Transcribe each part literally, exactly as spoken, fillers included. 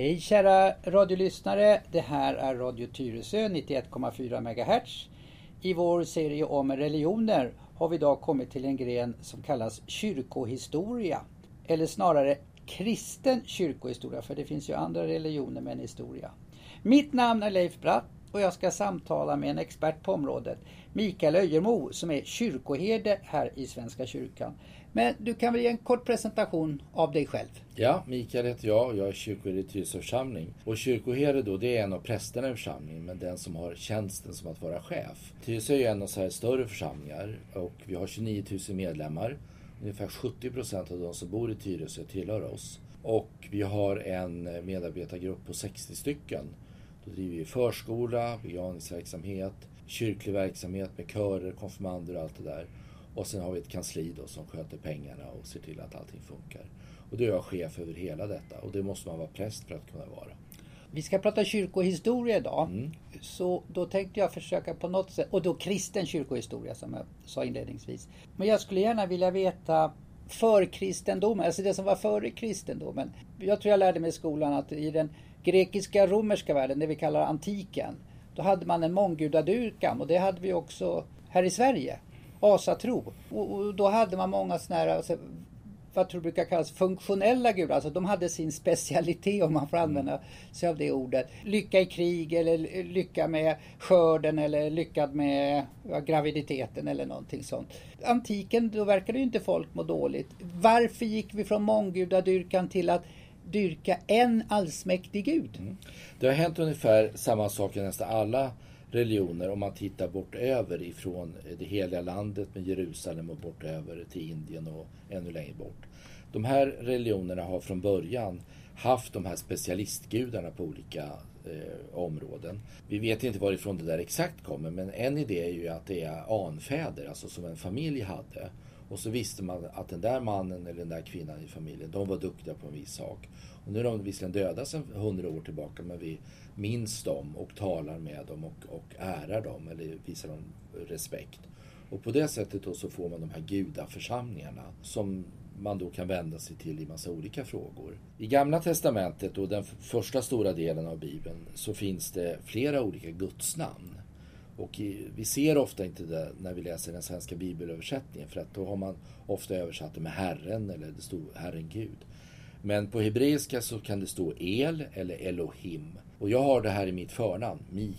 Hej kära radiolyssnare, det här är Radio Tyresö nittioett komma fyra megahertz. I vår serie om religioner har vi idag kommit till en gren som kallas kyrkohistoria. Eller snarare kristen kyrkohistoria, för det finns ju andra religioner med en historia. Mitt namn är Leif Bratt och jag ska samtala med en expert på området, Mikael Öjermo, som är kyrkoherde här i Svenska kyrkan. Men du kan väl ge en kort presentation av dig själv? Ja, Mikael heter jag och jag är kyrkoherde i Tyresö församling. Och kyrkoherde då, det är en av prästerna i församlingen, men den som har tjänsten som att vara chef. Tyresö är en av så här större församlingar och vi har tjugonio tusen medlemmar. Ungefär sjuttio procent av de som bor i Tyresö tillhör oss. Och vi har en medarbetargrupp på sextio stycken. Då driver vi förskola, begravningsverksamhet, kyrklig verksamhet med körer, konfirmander och allt det där. Och sen har vi ett kansli då som sköter pengarna och ser till att allting funkar. Och då är jag chef över hela detta och det måste man vara präst för att kunna vara. Vi ska prata kyrkohistoria idag. Mm. Så då tänkte jag försöka på något sätt, och då kristen kyrkohistoria som jag sa inledningsvis. Men jag skulle gärna vilja veta för kristendomen, alltså det som var före kristendomen. Jag tror jag lärde mig i skolan att i den grekiska romerska världen, det vi kallar antiken, då hade man en månggudadyrkan och det hade vi också här i Sverige. Asatro. Och, och då hade man många såna här, alltså, vad tror du brukar kallas funktionella gudar. Alltså de hade sin specialitet, om man får använda sig av det ordet. Lycka i krig eller lycka med skörden eller lyckad med ja, graviditeten eller någonting sånt. Antiken, då verkade ju inte folk må dåligt. Varför gick vi från månggudadyrkan till att dyrka en allsmäktig gud? Mm. Det har hänt ungefär samma sak i nästan alla religioner om man tittar bort över ifrån det heliga landet med Jerusalem och bort över till Indien och ännu längre bort. De här religionerna har från början haft de här specialistgudarna på olika eh, områden. Vi vet inte varifrån det där exakt kommer, men en idé är ju att det är anfäder, alltså som en familj hade. Och så visste man att den där mannen eller den där kvinnan i familjen, de var duktiga på en viss sak. Och nu är de visserligen döda sedan hundra år tillbaka, men vi minns dem och talar med dem och, och ärar dem eller visar dem respekt. Och på det sättet då så får man de här gudaförsamlingarna som man då kan vända sig till i massa olika frågor. I Gamla testamentet och den första stora delen av Bibeln så finns det flera olika gudsnamn. Och i, vi ser ofta inte det när vi läser den svenska bibelöversättningen, för att då har man ofta översatt det med Herren eller det står Herren Gud. Men på hebreiska så kan det stå El eller Elohim. Och jag har det här i mitt förnamn,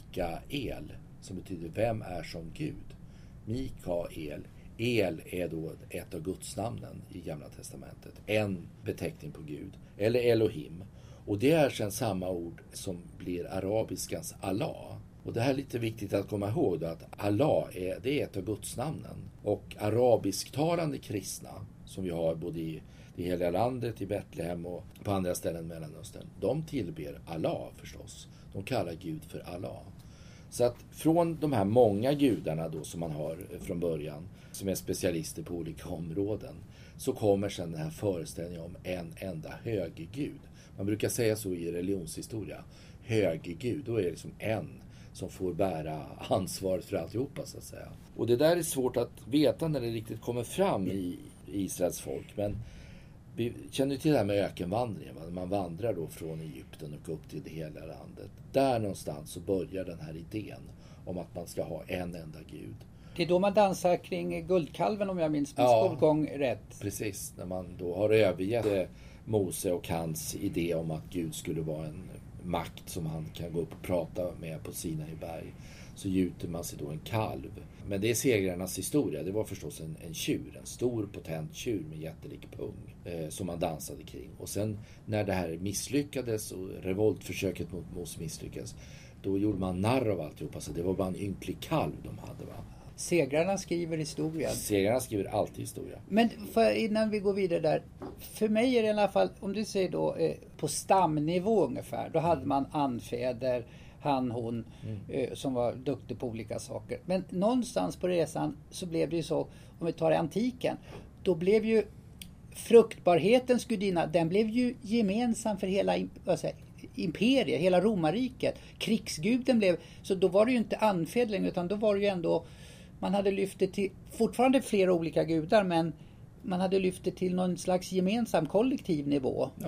Mikael, som betyder vem är som Gud. Mikael. El är då ett av gudsnamnen i Gamla testamentet. En beteckning på Gud. Eller Elohim. Och det är sedan samma ord som blir arabiskans Allah. Och det här är lite viktigt att komma ihåg då, att Allah är, det är ett av gudsnamnen. Och arabisktalande kristna som vi har både i det heliga landet, i Betlehem och på andra ställen i Mellanöstern, de tillber Allah förstås. De kallar Gud för Allah. Så att från de här många gudarna då som man har från början, som är specialister på olika områden, så kommer sedan den här föreställningen om en enda höggud. Man brukar säga så i religionshistoria. Höggud, då är det liksom en som får bära ansvaret för alltihopa så att säga. Och det där är svårt att veta när det riktigt kommer fram i Israels folk. Men vi känner ju till det här med ökenvandringen. Va? Man vandrar då från Egypten och upp till det hela landet. Där någonstans så börjar den här idén om att man ska ha en enda gud. Det är då man dansar kring guldkalven, om jag minns min ja, skolgång rätt. Precis, när man då har övergett Mose och hans idé om att Gud skulle vara en makt som han kan gå upp och prata med på Sinai berg, så gjuter man sig då en kalv. Men det är segrarnas historia. Det var förstås en, en tjur, en stor potent tjur med jättelik pung eh, som man dansade kring. Och sen när det här misslyckades och revoltförsöket mot Mose misslyckades, då gjorde man narr av alltihopa, så det var bara en ynklig kalv de hade, va? Segrarna skriver historia. Segrarna skriver alltid historia. Men för, innan vi går vidare där, för mig är det i alla fall, om du säger då eh, på stamnivå ungefär, då hade man anfäder, han, hon, mm. eh, som var duktig på olika saker. Men någonstans på resan så blev det ju så, om vi tar antiken, då blev ju fruktbarhetens gudinna, den blev ju gemensam för hela vad säger, imperiet, hela romarriket. Krigsguden blev, så då var det ju inte anfäd längre, utan då var det ju ändå, man hade lyft det till, fortfarande flera olika gudar, men man hade lyft det till någon slags gemensam kollektiv nivå. Ja,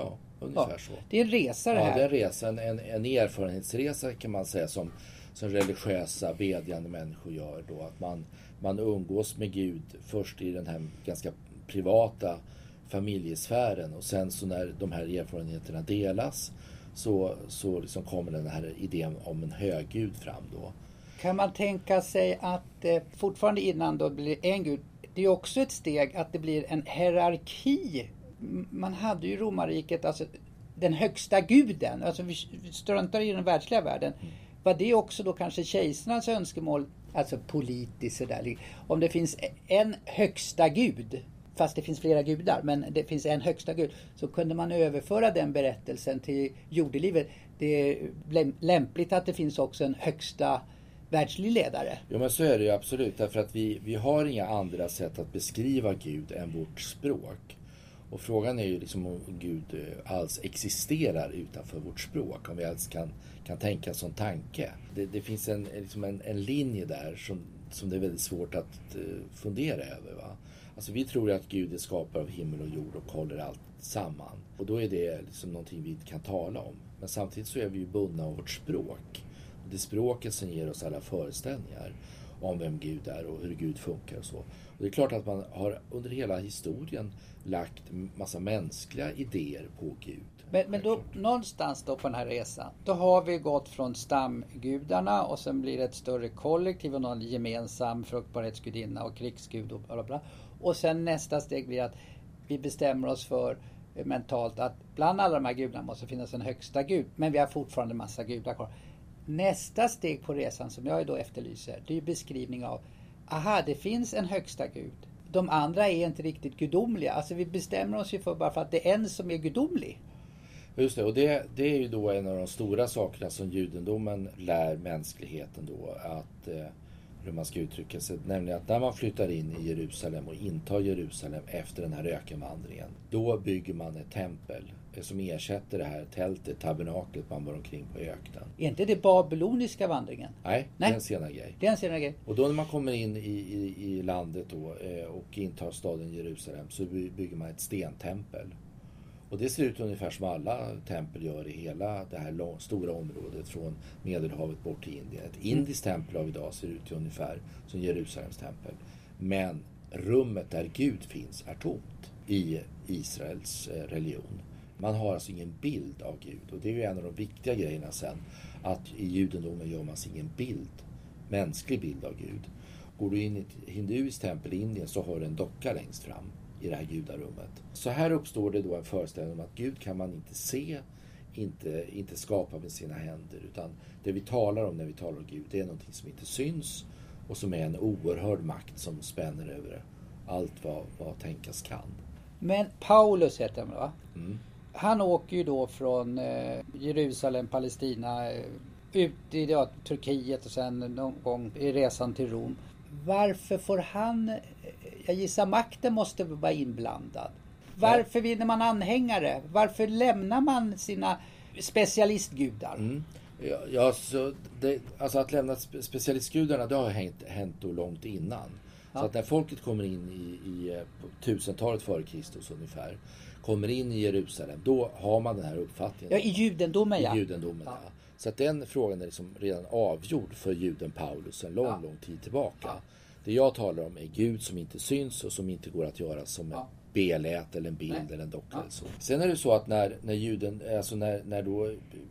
ungefär ja. så. Det är en resa det här. Ja, det är en resa, en, en, en erfarenhetsresa kan man säga som, som religiösa bedjande människor gör då. Att man, man umgås med Gud först i den här ganska privata familjesfären och sen så när de här erfarenheterna delas så, så liksom kommer den här idén om en höggud fram då. Kan man tänka sig att eh, fortfarande innan då blir en gud, det är också ett steg att det blir en hierarki. Man hade ju romarriket, alltså den högsta guden, alltså vi struntar i den världsliga världen. Mm. Var det också då kanske kejsarnas önskemål, alltså politiskt sådär, om det finns en högsta gud, fast det finns flera gudar, men det finns en högsta gud, så kunde man överföra den berättelsen till jordelivet. Det är lämpligt att det finns också en högsta världslig ledare. Ja, men så är det ju absolut, därför att vi, vi har inga andra sätt att beskriva Gud än vårt språk. Och frågan är ju liksom om Gud alls existerar utanför vårt språk, om vi alls kan, kan tänka som tanke. Det, det finns en, liksom en, en linje där som, som det är väldigt svårt att uh, fundera över. Va? Alltså vi tror att Gud är skapare av himmel och jord och håller allt samman. Och då är det liksom någonting vi inte kan tala om. Men samtidigt så är vi ju bundna av vårt språk. Och det är språket som ger oss alla föreställningar om vem Gud är och hur Gud funkar och så. Och det är klart att man har under hela historien lagt massa mänskliga idéer på Gud. Men, men då, någonstans då på den här resan, då har vi gått från stamgudarna och sen blir det ett större kollektiv och någon gemensam fruktbarhetsgudinna och krigsgud och bla bla. Och sen nästa steg blir att vi bestämmer oss för mentalt att bland alla de här gudarna måste finnas en högsta gud, men vi har fortfarande en massa gudar kvar. Nästa steg på resan som jag då efterlyser, det är beskrivning av, aha, det finns en högsta gud. De andra är inte riktigt gudomliga. Alltså vi bestämmer oss ju för bara för att det är en som är gudomlig. Just det, och det, det är ju då en av de stora sakerna som judendomen lär mänskligheten då, att eh, hur man ska uttrycka sig, nämligen att när man flyttar in i Jerusalem och intar Jerusalem efter den här ökenvandringen, då bygger man ett tempel som ersätter det här tältet, tabernaklet man var omkring på öknen. Är inte det babyloniska vandringen? Nej, Nej. det är en senare grej. Det är en senare grej. Och då när man kommer in i, i, i landet då, eh, och intar staden Jerusalem så bygger man ett stentempel. Och det ser ut ungefär som alla tempel gör i hela det här lång, stora området från Medelhavet bort till Indien. Ett indiskt tempel av idag ser ut ungefär som Jerusalems tempel. Men rummet där Gud finns är tomt i Israels eh, religion. Man har alltså ingen bild av Gud. Och det är ju en av de viktiga grejerna sen. Att i judendomen gör man sig ingen bild, mänsklig bild av Gud. Går du in i ett hinduiskt tempel i Indien så har du en docka längst fram i det här gudarummet. Så här uppstår det då en föreställning om att Gud kan man inte se, inte, inte skapa med sina händer. Utan det vi talar om när vi talar om Gud, det är någonting som inte syns och som är en oerhörd makt som spänner över allt vad, vad tänkas kan. Men Paulus heter han, va? Mm. Han åker ju då från eh, Jerusalem, Palestina, eh, ut i ja, Turkiet och sen någon gång i resan till Rom. Varför får han, eh, jag gissar makten måste vara inblandad. Varför vinner man anhängare? Varför lämnar man sina specialistgudar? Mm. Ja, ja, så det, alltså att lämna specialistgudarna, det har hänt, hänt då långt innan. Ja. Så att när folket kommer in i, i på tusentalet före Kristus ungefär, kommer in i Jerusalem, då har man den här uppfattningen. Ja, i judendomen, ja. I judendomen, ja. Ja. Så att den frågan är liksom redan avgjord för juden Paulus en lång, ja. lång tid tillbaka. Ja. Det jag talar om är Gud som inte syns och som inte går att göra som ja. en belät eller en bild Nej. eller en docka. Ja. Eller så. Sen är det så att när, när, juden, alltså när, när då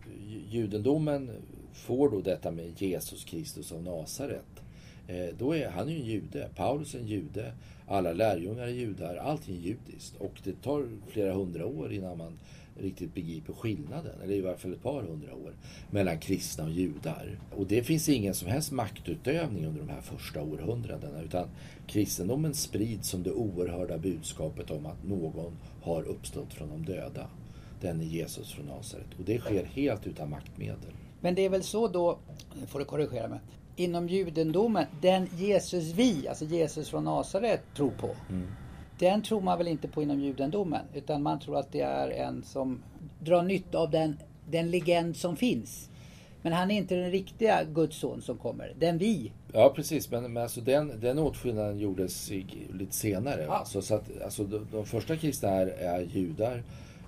judendomen får då detta med Jesus Kristus av Nasaret, då är han ju en jude. Paulus är en jude. Alla lärjungar är judar. Allting är judiskt. Och det tar flera hundra år innan man riktigt begriper skillnaden. Eller i varje fall ett par hundra år. Mellan kristna och judar. Och det finns ingen som helst maktutövning under de här första århundradena. Utan kristendomen sprids som det oerhörda budskapet om att någon har uppstått från de döda. Den är Jesus från Nasaret. Och det sker helt utan maktmedel. Men det är väl så då, får du korrigera mig, inom judendomen, den Jesus vi, alltså Jesus från Nasaret, tror på. Mm. Den tror man väl inte på inom judendomen, utan man tror att det är en som drar nytta av den, den legend som finns. Men han är inte den riktiga Guds son som kommer, den vi. Ja, precis, men, men alltså den, den åtskillnaden gjordes i, lite senare. Ja. Alltså, så att, alltså, de, de första kristna är, är judar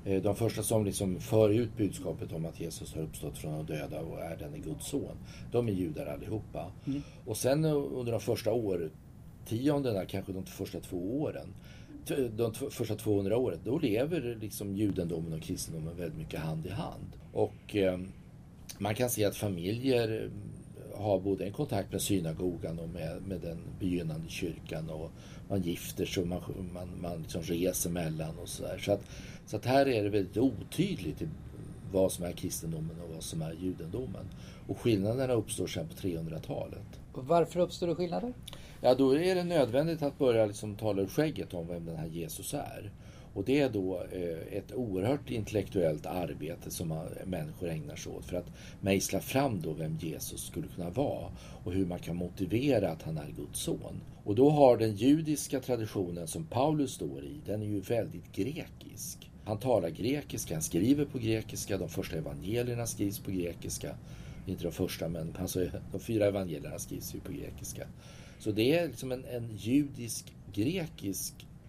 De första som liksom för ut budskapet om att Jesus har uppstått från de döda och är den Guds son, de är judar allihopa. Mm. Och sen under de första årtiondena, kanske de första två åren, de första tvåhundra åren, då lever liksom judendomen och kristendomen väldigt mycket hand i hand. Och eh, man kan se att familjer har både en kontakt med synagogan och med, med den begynnande kyrkan, och man gifter sig och man, man, man liksom reser mellan och sådär. Så att, så att här är det väldigt otydligt vad som är kristendomen och vad som är judendomen. Och skillnaderna uppstår sedan på trehundratalet. Varför uppstår det skillnader? Ja, då är det nödvändigt att börja liksom tala ur skägget om vem den här Jesus är. Och det är då eh, ett oerhört intellektuellt arbete som man, människor ägnar sig åt för att mejsla fram då vem Jesus skulle kunna vara och hur man kan motivera att han är Guds son. Och då har den judiska traditionen som Paulus står i, den är ju väldigt grekisk. Han talar grekiska, han skriver på grekiska, de första evangelierna skrivs på grekiska. Inte de första, men alltså, de fyra evangelierna skrivs ju på grekiska. Så det är liksom en, en judisk-grekisk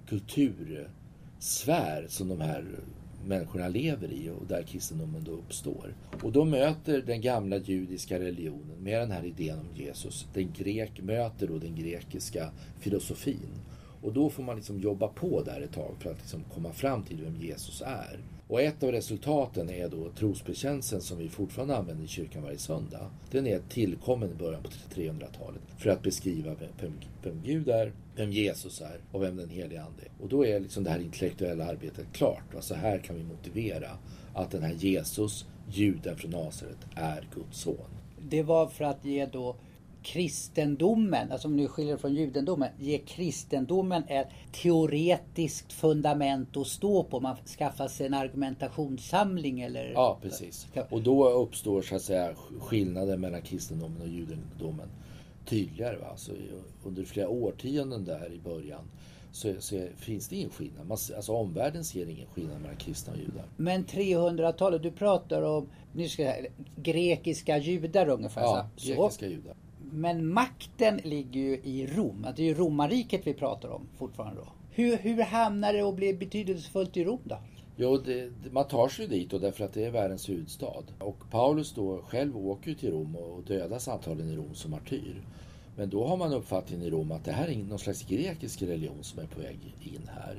kultursfär som de här människorna lever i och där kristendomen då uppstår. Och då möter den gamla judiska religionen med den här idén om Jesus, den grek möter då den grekiska filosofin. Och då får man liksom jobba på där ett tag för att liksom komma fram till vem Jesus är. Och ett av resultaten är då trosbekännelsen som vi fortfarande använder i kyrkan varje söndag. Den är tillkommen i början på trehundratalet för att beskriva vem, vem Gud är, vem Jesus är och vem den helige ande är. Och då är liksom det här intellektuella arbetet klart. Alltså här kan vi motivera att den här Jesus, juden från Nasaret, är Guds son. Det var för att ge då kristendomen, alltså om nu skiljer från judendomen, ger kristendomen ett teoretiskt fundament att stå på. Man skaffar sig en argumentationssamling eller... Ja, precis. Och då uppstår så att säga skillnaden mellan kristendomen och judendomen tydligare. Va? Så under flera årtionden där i början så, så finns det ingen skillnad. Man, alltså omvärlden ser ingen skillnad mellan kristna och judar. Men trehundratalet, du pratar om nu ska jag, grekiska judar ungefär. Ja, så. grekiska judar. Men makten ligger ju i Rom. Det är ju romarriket vi pratar om fortfarande då. Hur, hur hamnar det och blir betydelsefullt i Rom då? Jo, det, man tar sig dit då därför att det är världens huvudstad. Och Paulus då själv åker till Rom och dödas antagligen i Rom som martyr. Men då har man uppfattningen i Rom att det här är någon slags grekisk religion som är på väg in här.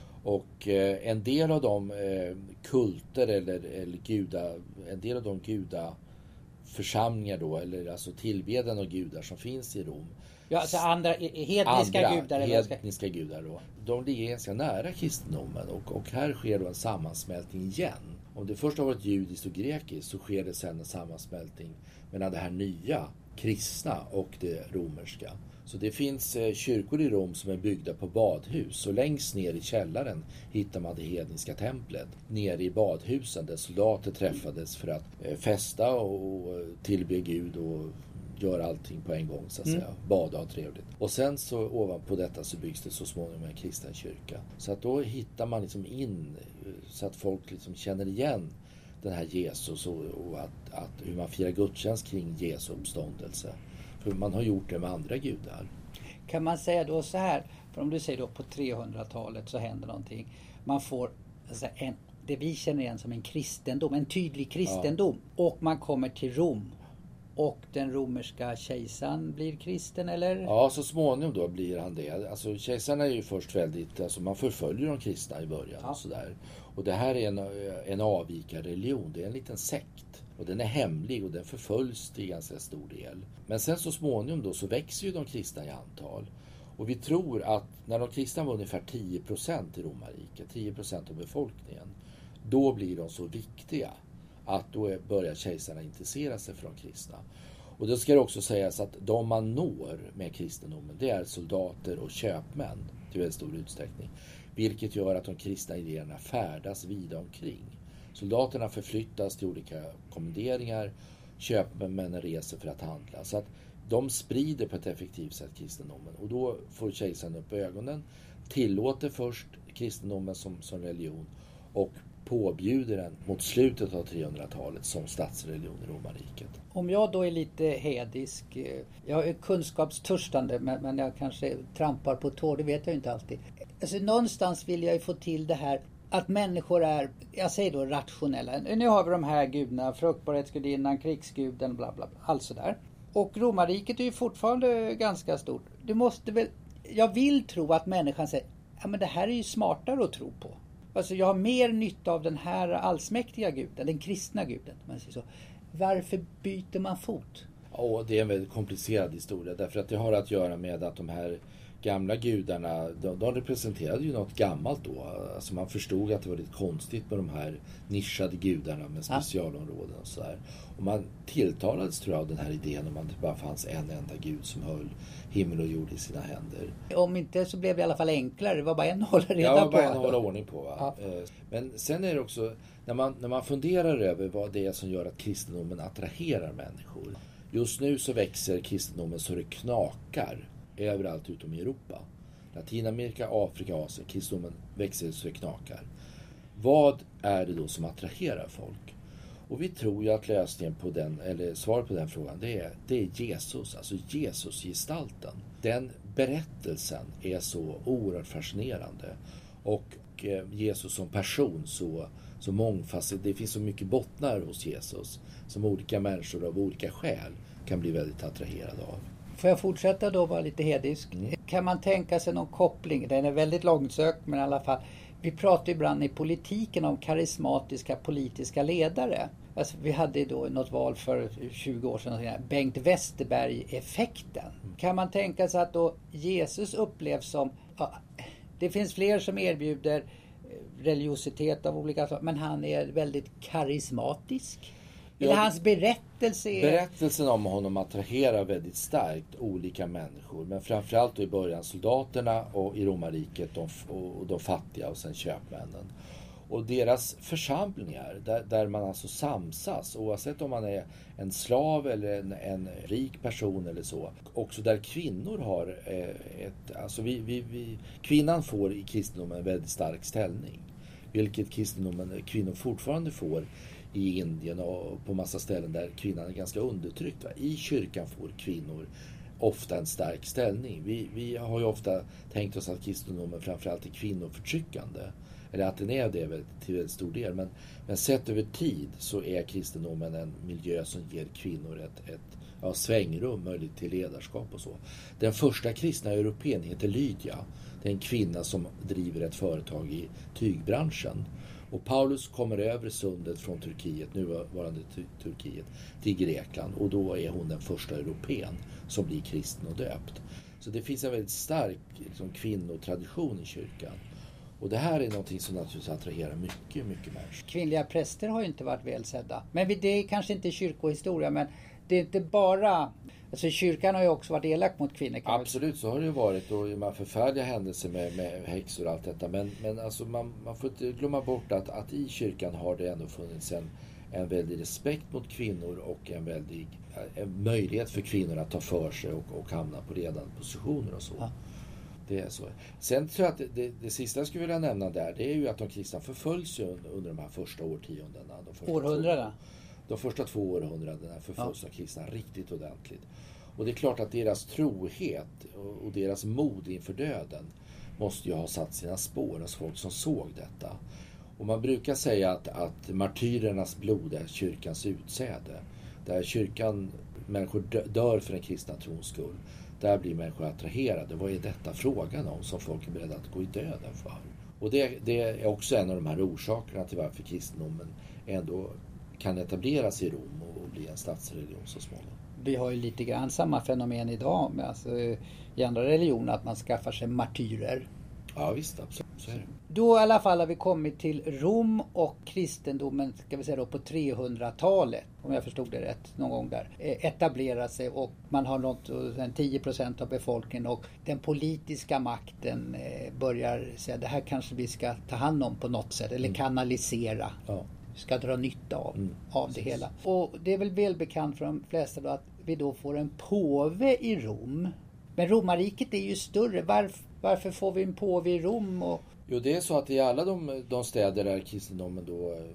Och eh, en del av de eh, kulter eller, eller guda, en del av de guda församlingar då, eller alltså tillbedjan av gudar som finns i Rom. Ja, alltså andra hedniska andra, gudar. hedniska gudar då. De ligger ganska nära kristendomen och, och här sker då en sammansmältning igen. Om det först har varit judiskt och grekiskt så sker det sen en sammansmältning mellan det här nya kristna och det romerska. Så det finns eh, kyrkor i Rom som är byggda på badhus. Och längst ner i källaren hittar man det hedniska templet. Nere i badhusen där soldater träffades för att eh, festa och, och tillbe Gud och göra allting på en gång så att mm. säga. Bada och trevligt. Och sen så ovanpå detta så byggs det så småningom en kristen kyrka. Så att då hittar man liksom in så att folk liksom känner igen den här Jesus och, och att, att hur man firar gudstjänst kring Jesu uppståndelse. För man har gjort det med andra gudar. Kan man säga då så här, för om du säger då på trehundratalet så händer någonting. Man får alltså en, det vi känner igen som en kristendom, en tydlig kristendom. Ja. Och man kommer till Rom. Och den romerska kejsaren blir kristen, eller? Ja, så småningom då blir han det. Alltså kejsaren är ju först väldigt, alltså man förföljer de kristna i början. Ja. Och sådär. Och det här är en, en avvikarreligion, det är en liten sekt. Och den är hemlig och den förföljs till ganska stor del. Men sen så småningom då så växer ju de kristna i antal. Och vi tror att när de kristna var ungefär tio procent i romarriket, tio procent av befolkningen, då blir de så viktiga att då börjar kejsarna intressera sig för de kristna. Och då ska det också sägas att de man når med kristendomen, det är soldater och köpmän till väldigt stor utsträckning. Vilket gör att de kristna idéerna färdas vida omkring. Soldaterna förflyttas till olika kommenderingar, köpmännen reser för att handla. Så att de sprider på ett effektivt sätt kristendomen. Och då får kejsaren upp ögonen, tillåter först kristendomen som, som religion och påbjuder den mot slutet av trehundratalet som statsreligion i romarriket. Om jag då är lite hedisk, jag är kunskapstörstande men, men jag kanske trampar på tår, det vet jag inte alltid. Alltså någonstans vill jag ju få till det här att människor är, jag säger då rationella. Nu har vi de här gudarna, fruktbarhetsgudinnan, krigsguden, bla bla bla, allt sådär. Och romarriket är ju fortfarande ganska stort. Du måste väl, jag vill tro att människan säger, ja men det här är ju smartare att tro på. Alltså jag har mer nytta av den här allsmäktiga guden, den kristna guden. Om man säger så. Varför byter man fot? Ja, det är en väldigt komplicerad historia, därför att det har att göra med att de här gamla gudarna, de, de representerade ju något gammalt då. Alltså man förstod att det var lite konstigt med de här nischade gudarna med specialområden och sådär. Och man tilltalades, tror jag, av den här idén om att det bara fanns en enda gud som höll himmel och jord i sina händer. Om inte så blev det i alla fall enklare. Det var bara en att hålla reda ja, på. bara en att hålla ordning på. Va? Ja. Men sen är det också, när man, när man funderar över vad det är som gör att kristendomen attraherar människor. Just nu så växer kristendomen så det knakar överallt utom i Europa. Latinamerika, Afrika, Asien. Kristendomen växer så det knakar. Vad är det då som attraherar folk? Och vi tror ju att lösningen på den, eller svaret på den frågan, det är, det är Jesus. Alltså Jesus-gestalten. Den berättelsen är så oerhört fascinerande. Och Jesus som person så, så mångfacetterad. Det finns så mycket bottnar hos Jesus som olika människor av olika skäl kan bli väldigt attraherade av. Får jag fortsätta då vara lite hedisk? Mm. Kan man tänka sig någon koppling? Den är väldigt långsökt, men i alla fall. Vi pratar ibland i politiken om karismatiska politiska ledare. Alltså, vi hade då något val för tjugo år sedan, Bengt Westerberg-effekten. Mm. Kan man tänka sig att då Jesus upplevs som, ja, det finns fler som erbjuder religiositet av olika slag, men han är väldigt karismatisk. Eller ja, hans berättelse är... Berättelsen om honom attraherar väldigt starkt olika människor. Men framförallt då i början soldaterna och i romarriket de, och de fattiga och sen köpmännen. Och deras församlingar där, där man alltså samsas, oavsett om man är en slav eller en, en rik person eller så. Också där kvinnor har eh, ett... Alltså vi, vi, vi, kvinnan får i kristendomen en väldigt stark ställning. Vilket kristendomen, kvinnor fortfarande får i Indien och på massa ställen där kvinnan är ganska undertryckt. Va? I kyrkan får kvinnor ofta en stark ställning. Vi, vi har ju ofta tänkt oss att kristendomen framförallt är kvinnoförtryckande. Eller att den är det till väldigt stor del. Men, men sett över tid så är kristendomen en miljö som ger kvinnor ett, ett ja, svängrum, möjligt till ledarskap och så. Den första kristna europén heter Lydia. Det är en kvinna som driver ett företag i tygbranschen. Och Paulus kommer över sundet från Turkiet, nuvarande Turkiet, till Grekland. Och då är hon den första europén som blir kristen och döpt. Så det finns en väldigt stark liksom, kvinnotradition i kyrkan. Och det här är någonting som naturligtvis attraherar mycket, mycket människor. Kvinnliga präster har ju inte varit välsedda. Men det är kanske inte kyrkohistoria, men det är inte bara... Alltså kyrkan har ju också varit elak mot kvinnor. Absolut, så har det ju varit. Och man förfärliga händelser med, med häxor och allt detta. Men, men alltså man, man får inte glömma bort att, att i kyrkan har det ändå funnits en, en väldig respekt mot kvinnor och en väldig en möjlighet för kvinnor att ta för sig och, och hamna på ledande positioner och så. Ja. Det är så. Sen tror jag att det, det, det sista jag skulle vilja nämna där, det är ju att de kristna förföljs under, under de här första årtiondena. De första Århundrada? De första två århundradena förföljs av kristna riktigt ordentligt. Och det är klart att deras trohet och, och deras mod inför döden måste ju ha satt sina spår hos folk som såg detta. Och man brukar säga att, att martyrernas blod är kyrkans utsäde. Där kyrkan, människor dör för den kristna trons skull. Där blir människor attraherade. Vad är detta frågan om som folk är beredda att gå i döden för? Och det, det är också en av de här orsakerna till varför kristendomen ändå kan etableras i Rom och bli en statsreligion så småningom. Vi har ju lite grann samma fenomen idag med alltså, i andra religioner att man skaffar sig martyrer. Ja visst, absolut. Så är det. Då i alla fall har vi kommit till Rom och kristendomen, ska vi säga då på trehundratalet, om jag förstod det rätt någon gång där, etablerar sig och man har nått tio procent av befolkningen och den politiska makten börjar säga det här kanske vi ska ta hand om på något sätt eller kanalisera. Ja. Ska dra nytta av, mm, av det hela. Och det är väl välbekant för de flesta då att vi då får en påve i Rom. Men romarriket är ju större. Varför, varför får vi en påve i Rom? Och... Jo, det är så att i alla de, de städer där kristendomen då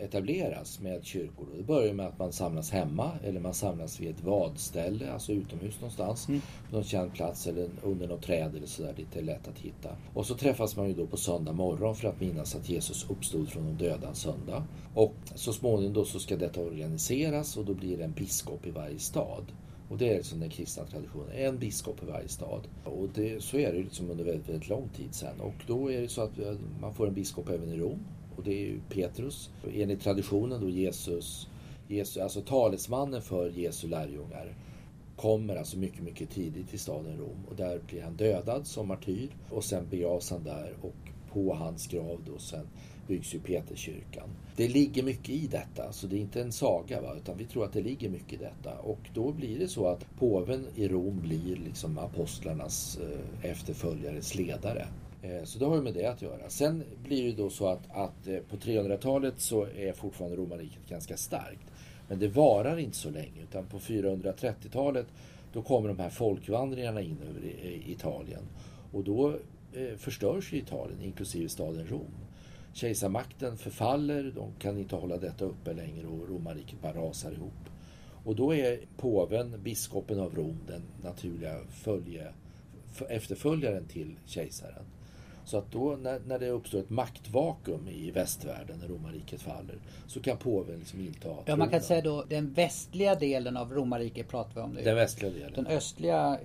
etableras med kyrkor. Det börjar med att man samlas hemma eller man samlas vid ett vadställe, alltså utomhus någonstans. Mm. På någon känd plats eller under något träd eller sådär, det är lätt att hitta. Och så träffas man ju då på söndag morgon för att minnas att Jesus uppstod från de döda en söndag. Och så småningom då så ska detta organiseras och då blir det en biskop i varje stad. Och det är liksom den kristna traditionen. En biskop i varje stad. Och det, så är det liksom under väldigt, väldigt lång tid sedan. Och då är det så att man får en biskop även i Rom. Och det är ju Petrus. Enligt traditionen då Jesus, Jesus, alltså talesmannen för Jesu lärjungar, kommer alltså mycket, mycket tidigt till staden Rom. Och där blir han dödad som martyr. Och sen begravs han där och på hans grav då sen byggs ju Peterskyrkan. Det ligger mycket i detta, så det är inte en saga, va? Utan vi tror att det ligger mycket i detta. Och då blir det så att påven i Rom blir liksom apostlarnas eh, efterföljares ledare. Eh, så det har ju med det att göra. Sen blir det då så att, att eh, på trehundratalet så är fortfarande romarriket ganska starkt. Men det varar inte så länge, utan på fyrahundratrettiotalet då kommer de här folkvandringarna in över i, i Italien. Och då eh, förstörs ju Italien, inklusive staden Rom. Kejsarmakten förfaller, de kan inte hålla detta uppe längre och romarriket bara rasar ihop. Och då är påven, biskopen av Rom, den naturliga följe, efterföljaren till kejsaren. Så att då när, när det uppstår ett maktvakuum i västvärlden när romarriket faller, så kan påven liksom inta tronen. Ja, man kan säga då den västliga delen av romarriket pratar vi om nu. Den västliga delen. Den östliga...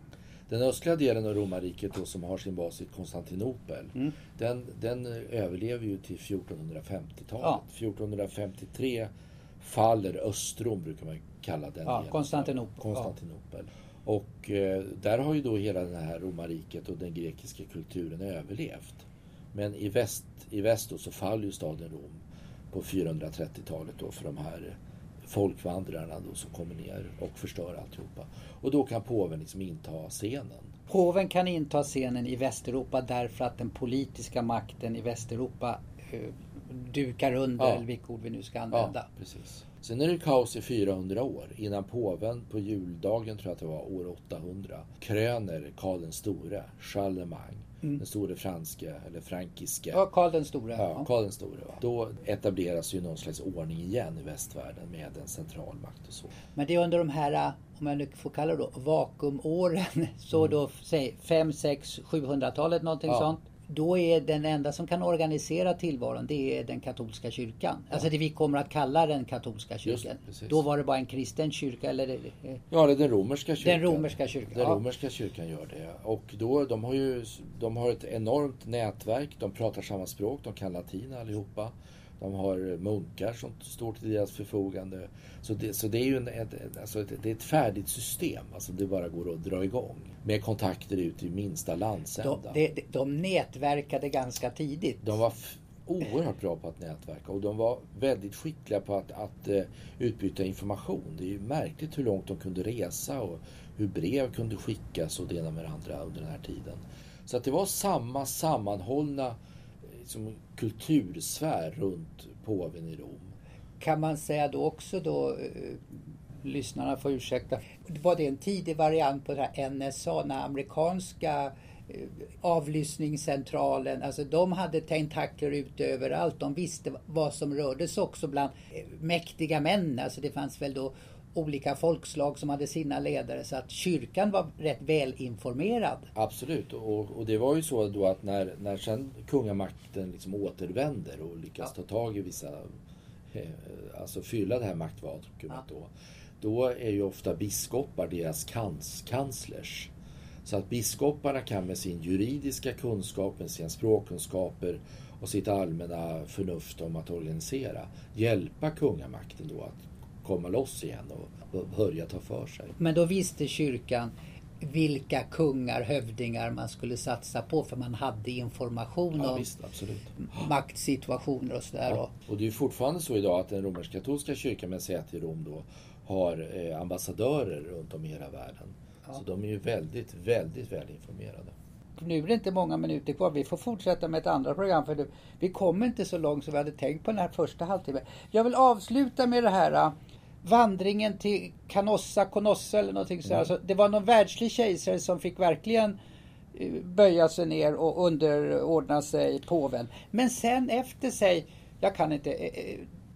Den östliga delen av romarriket då, som har sin bas i Konstantinopel, mm. den, den överlever ju till fjortonhundrafemtiotalet. Ja. fjortonhundrafemtiotre faller Östrom, brukar man kalla den. Ja, Konstantinopel. Konstantinopel. Ja. Och eh, där har ju då hela det här romarriket och den grekiska kulturen överlevt. Men i väst, i väst då så faller ju staden Rom på fyrahundratrettiotalet då för de här folkvandrarna då som kommer ner och förstör alltihopa. Och då kan påven liksom inta scenen. Påven kan inta scenen i Västeuropa därför att den politiska makten i Västeuropa uh, dukar under, ja. Eller vilka ord vi nu ska använda. Ja, precis. Sen är det kaos i fyrahundra år innan påven på juldagen, tror jag att det var år åttahundra, kröner Karl den store, Charlemagne. Mm. Den store franska eller frankiska. Ja, Karl den store. Ja, Karl den store. Va? Då etableras ju någon slags ordning igen i västvärlden med en centralmakt och så. Men det är under de här, om jag nu får kalla det då, vakuumåren, så mm. då säg fem, sex, sjuhundratalet någonting ja. Sånt. Då är den enda som kan organisera tillvaron, det är den katolska kyrkan. Ja. Alltså det vi kommer att kalla den katolska kyrkan. Just, då var det bara en kristen kyrka eller... Ja, det är den romerska kyrkan. Den romerska kyrkan. Den ja. romerska kyrkan gör det. Och då, de har ju de har ett enormt nätverk. De pratar samma språk, de kan latin allihopa. De har munkar som står till deras förfogande. Så det, så det är ju en, ett, alltså ett, det är ett färdigt system. Alltså det bara går att dra igång. Med kontakter ut i minsta landsända. De, de, de nätverkade ganska tidigt. De var f- oerhört bra på att nätverka. Och de var väldigt skickliga på att, att uh, utbyta information. Det är ju märkligt hur långt de kunde resa. Och hur brev kunde skickas och det ena med det andra under den här tiden. Så att det var samma sammanhållna som kultursfär runt påven i Rom. Kan man säga då också då, eh, lyssnarna får ursäkta, var det en tidig variant på det här N S A, den amerikanska eh, avlyssningscentralen, alltså de hade tentakler ute överallt, de visste vad som rördes också bland eh, mäktiga män, alltså det fanns väl då olika folkslag som hade sina ledare, så att kyrkan var rätt väl informerad. Absolut, och, och det var ju så då att när, när sen kungamakten liksom återvänder och lyckas ja. ta tag i vissa, eh, alltså fylla det här maktvakuumet ja. då, då är ju ofta biskopar deras kans, kanslers. Så att biskoparna kan med sin juridiska kunskap, med sina språkkunskaper och sitt allmänna förnuft om att organisera, hjälpa kungamakten då att komma loss igen och börja ta för sig. Men då visste kyrkan vilka kungar, hövdingar man skulle satsa på, för man hade information ja, om visst, absolut. maktsituationer och sådär. Ja. Och det är ju fortfarande så idag att den romersk-katolska kyrkan med säte i Rom då har eh, ambassadörer runt om i hela världen. Ja. Så de är ju väldigt, väldigt väl informerade. Nu är det inte många minuter kvar. Vi får fortsätta med ett andra program, för vi kommer inte så långt som vi hade tänkt på den här första halvtimmen. Jag vill avsluta med det här vandringen till Canossa, Conossa eller någonting sådär. Mm. Alltså, det var någon världslig kejsare som fick verkligen böja sig ner och underordna sig påven. Men sen efter sig, jag kan inte,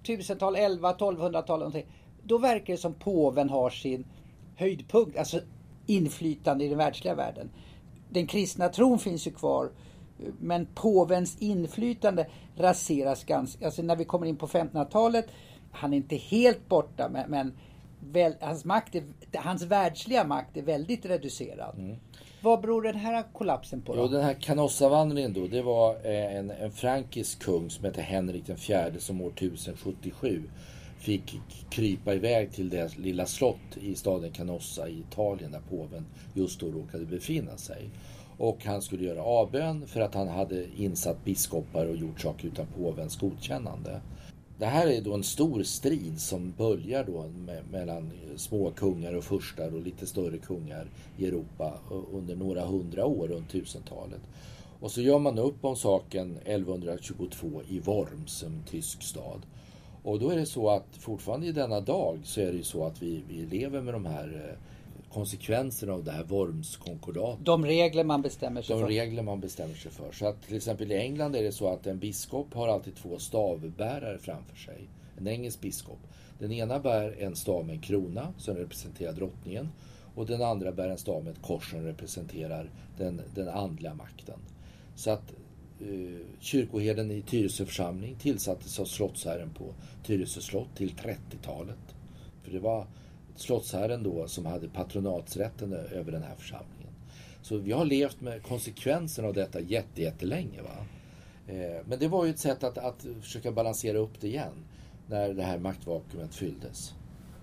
tusental, elva, tolvhundratal någonting. Då verkar det som påven har sin höjdpunkt, alltså inflytande i den världsliga världen. Den kristna tron finns ju kvar, men påvens inflytande raseras ganska, alltså när vi kommer in på femtonhundratalet, han är inte helt borta, men, men väl, hans, makt är, hans världsliga makt är väldigt reducerad. Mm. Vad beror den här kollapsen på då? Jo, den här Canossa-vandringen då, det var en, en frankisk kung som hette Henrik den fjärde som år tusen sjuttiosju fick krypa iväg till det lilla slott i staden Canossa i Italien där påven just då råkade befinna sig. Och han skulle göra avbön för att han hade insatt biskopar och gjort saker utan påvens godkännande. Det här är då en stor strid som böljar då med, mellan små kungar och furstar och lite större kungar i Europa under några hundra år runt tusentalet. Och så gör man upp om saken elvahundratjugotvå i Worms, en tysk stad. Och då är det så att fortfarande i denna dag så är det ju så att vi, vi lever med de här konsekvenserna av det här Wormskonkordatet. De regler man bestämmer sig de för. De regler man bestämmer sig för. Så att till exempel i England är det så att en biskop har alltid två stavbärare framför sig. En engelsk biskop. Den ena bär en stav med en krona som representerar drottningen. Och den andra bär en stav med ett kors som representerar den, den andliga makten. Så att uh, kyrkoherden i Tyresö församling tillsattes av slottsherren på Tyresö slott till trettiotalet. För det var slottsherren då som hade patronatsrätten över den här församlingen. Så vi har levt med konsekvenserna av detta jätte, jättelänge. Va? Eh, men det var ju ett sätt att, att försöka balansera upp det igen när det här maktvakuumet fylldes.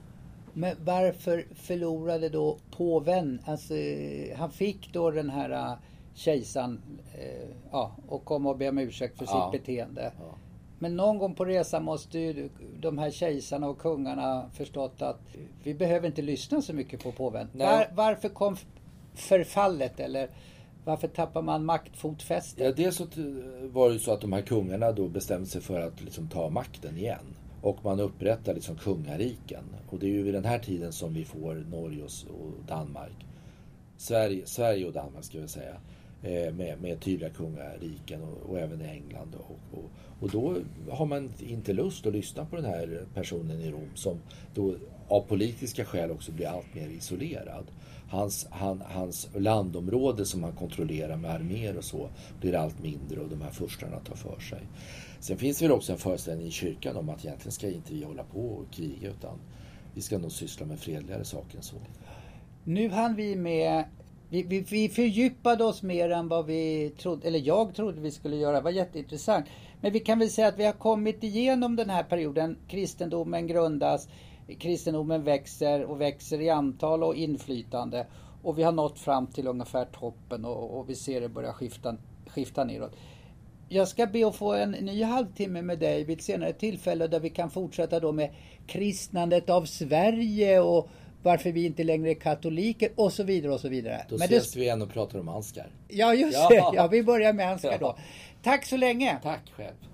Men varför förlorade då påven? Alltså, han fick då den här kejsaren eh, ja, och kom och be om ursäkt för ja. sitt beteende. Ja. Men någon gång på resan måste ju de här kejsarna och kungarna förstått att vi behöver inte lyssna så mycket på påven. Var, varför kom förfallet, eller varför tappar man maktfotfästet? Ja, dels så var det ju så att de här kungarna då bestämde sig för att liksom ta makten igen. Och man upprättar liksom kungariken. Och det är ju vid den här tiden som vi får Norge och Danmark. Sverige, Sverige och Danmark ska vi säga. Med, med tydliga kungariken och, och även i England. Och, och, och då har man inte lust att lyssna på den här personen i Rom som då av politiska skäl också blir allt mer isolerad. Hans, han, hans landområde som han kontrollerar med arméer och så blir allt mindre och de här furstarna tar för sig. Sen finns det väl också en föreställning i kyrkan om att egentligen ska inte vi hålla på och kriga utan vi ska nog syssla med fredligare saker än så. Nu hann vi med Vi, vi, vi fördjupade oss mer än vad vi trodde, eller jag trodde vi skulle göra. Det var jätteintressant. Men vi kan väl säga att vi har kommit igenom den här perioden. Kristendomen grundas, kristendomen växer och växer i antal och inflytande. Och vi har nått fram till ungefär toppen och, och vi ser det börja skifta, skifta neråt. Jag ska be att få en ny halvtimme med dig vid ett senare tillfälle där vi kan fortsätta då med kristnandet av Sverige och varför vi inte längre är katoliker och så vidare och så vidare. Då Men ses det... vi igen och pratar om Ansgar. Ja, just ja. det. Ja, vi börjar med Ansgar då. Tack så länge. Tack själv.